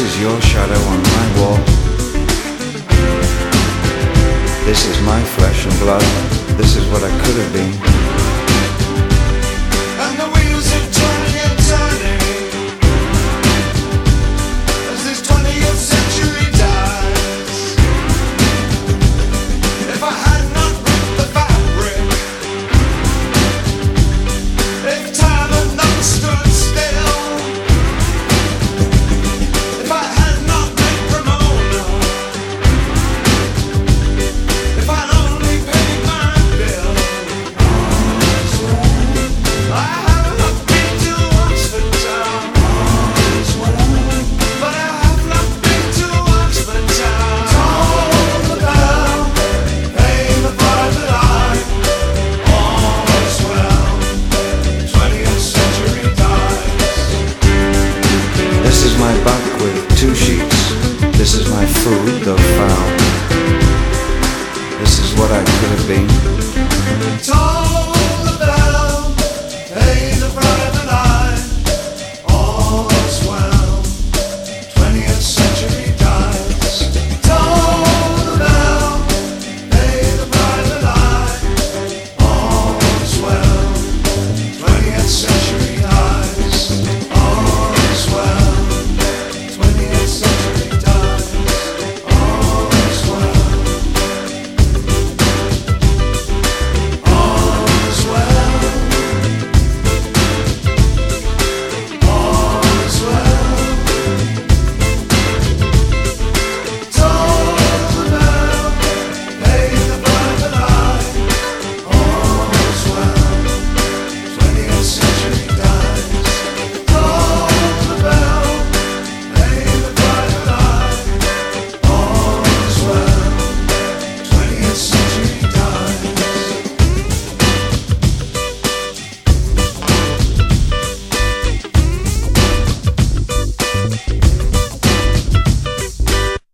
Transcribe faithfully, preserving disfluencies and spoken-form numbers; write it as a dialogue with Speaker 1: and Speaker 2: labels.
Speaker 1: This is your shadow on my wall. This is my flesh and blood. This is what I could have been.
Speaker 2: And the wheels are turning and turning as this twentieth century dies. If I had not ripped the fabric, if time had not stood still, if I had not made Ramona, if I'd only paid my bill, I have not been to Oxford town, but I have not been to Oxford town. Toll the bell, pay the private eye, all is well, twentieth century dies.
Speaker 1: This is my back with two sheets. This is my food, though foul.